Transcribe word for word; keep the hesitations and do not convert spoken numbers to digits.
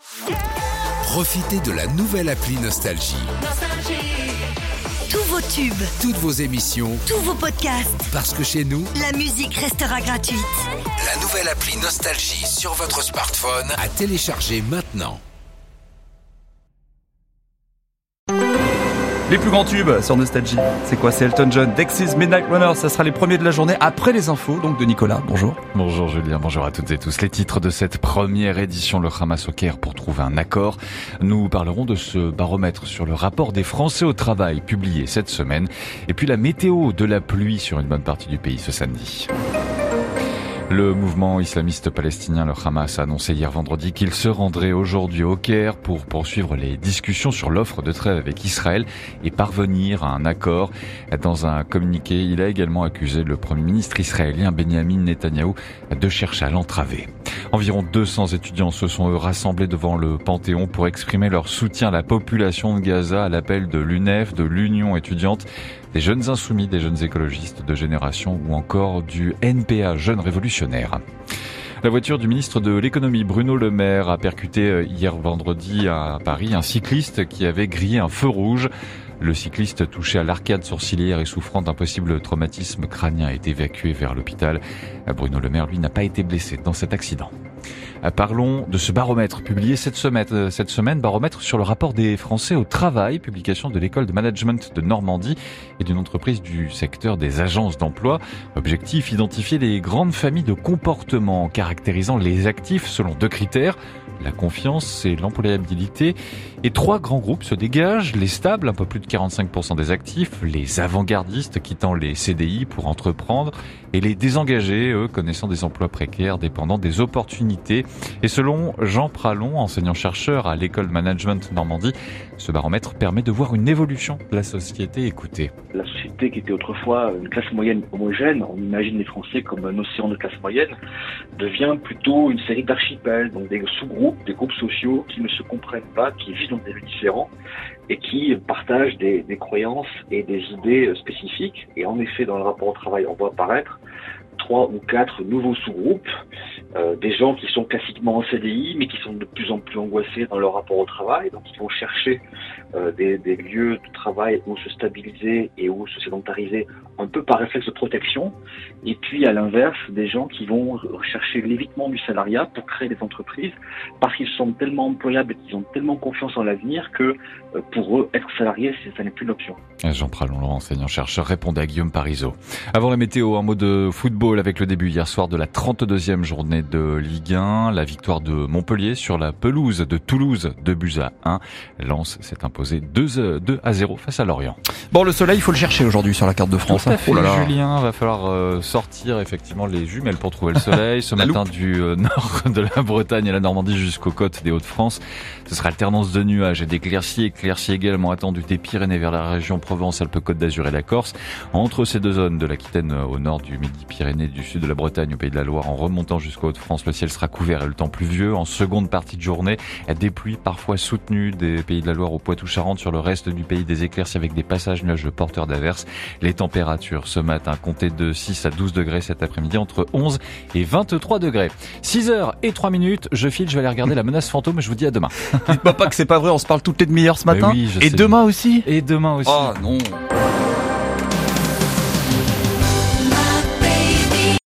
Profitez de la nouvelle appli Nostalgie. Tous vos tubes, Toutes vos émissions, tous vos podcasts, parce que chez nous, la musique restera gratuite. la nouvelle appli Nostalgie sur votre smartphone à télécharger maintenant. Les plus grands tubes sur Nostalgie, c'est quoi? C'est Elton John, Dexys, Midnight Runner, ça sera les premiers de la journée après les infos, donc de Nicolas, bonjour. Bonjour Julien, bonjour à toutes et tous. Les titres de cette première édition, le Hamas au Caire pour trouver un accord. Nous parlerons de ce baromètre sur le rapport des Français au travail publié cette semaine. Et puis la météo de la pluie sur une bonne partie du pays ce samedi. Le mouvement islamiste palestinien, le Hamas, a annoncé hier vendredi qu'il se rendrait aujourd'hui au Caire pour poursuivre les discussions sur l'offre de trêve avec Israël et parvenir à un accord. Dans un communiqué, il a également accusé le Premier ministre israélien Benjamin Netanyahou de chercher à l'entraver. Environ deux cents étudiants se sont eux rassemblés devant le Panthéon pour exprimer leur soutien à la population de Gaza à l'appel de l'U N E F, de l'Union étudiante, des jeunes insoumis, des jeunes écologistes de génération ou encore du N P A, Jeunes Révolutionnaires. La voiture du ministre de l'économie Bruno Le Maire a percuté hier vendredi à Paris un cycliste qui avait grillé un feu rouge. Le cycliste touché à l'arcade sourcilière et souffrant d'un possible traumatisme crânien a été évacué vers l'hôpital. Bruno Le Maire, lui, n'a pas été blessé dans cet accident. Parlons de ce baromètre publié cette semaine, cette semaine, baromètre sur le rapport des Français au travail, publication de l'école de management de Normandie et d'une entreprise du secteur des agences d'emploi. Objectif, identifier les grandes familles de comportements caractérisant les actifs selon deux critères, la confiance et l'employabilité. Et trois grands groupes se dégagent, les stables, un peu plus de quarante-cinq pour cent des actifs, les avant-gardistes quittant les C D I pour entreprendre et les désengagés, eux, connaissant des emplois précaires, dépendant des opportunités. Et selon Jean Pralon, enseignant-chercheur à l'école de management Normandie, ce baromètre permet de voir une évolution de la société. Écoutez. La société qui était autrefois une classe moyenne homogène, on imagine les Français comme un océan de classe moyenne, devient plutôt une série d'archipels, donc des sous-groupes, des groupes sociaux qui ne se comprennent pas, qui vivent dans des lieux différents et qui partagent des, des croyances et des idées spécifiques. Et en effet, dans le rapport au travail, on voit apparaître trois ou quatre nouveaux sous-groupes, euh, des gens qui sont classiquement en C D I, mais qui sont de plus en plus angoissés dans leur rapport au travail, donc ils vont chercher euh, des, des lieux de travail où se stabiliser et où se sédentariser, un peu par réflexe de protection. Et puis à l'inverse, des gens qui vont rechercher l'évitement du salariat pour créer des entreprises, parce qu'ils sont tellement employables et qu'ils ont tellement confiance en l'avenir que euh, pour eux, être salarié, ça n'est plus une option. Jean Pralon, enseignant-chercheur, répondait à Guillaume Parisot. Avant la météo, un mot de football avec le début hier soir de la trente-deuxième journée de Ligue un. La victoire de Montpellier sur la pelouse de Toulouse, deux buts à un. Lens s'est imposé deux à zéro face à Lorient. Bon, le soleil, il faut le chercher aujourd'hui sur la carte de France. Tout à fait, oh là là. Julien, va falloir euh, sortir effectivement les jumelles pour trouver le soleil. Ce matin, du euh, nord de la Bretagne à la Normandie jusqu'aux côtes des Hauts-de-France, ce sera alternance de nuages et d'éclaircies. Éclaircies également attendues des Pyrénées vers la région Provence-Alpes-Côte d'Azur et la Corse. Entre ces deux zones, de l'Aquitaine au nord du Midi-Pyrénées, du sud de la Bretagne au Pays de la Loire, en remontant jusqu'aux Hauts-de-France, le ciel sera couvert et le temps pluvieux. En seconde partie de journée, des pluies parfois soutenues des Pays de la Loire au Poitou-Charentes. Sur le reste du pays, des éclaircies avec des passages nuageux porteurs d'averses. Les températures ce matin comptaient de six à douze degrés, cet après-midi entre onze et vingt-trois degrés. six heures et trois minutes, je file, je vais aller regarder La Menace Fantôme et je vous dis à demain. Dites-moi pas que c'est pas vrai, on se parle toutes les demi-heures ce matin. Oui, et sais. demain aussi. Et demain aussi. Oh non.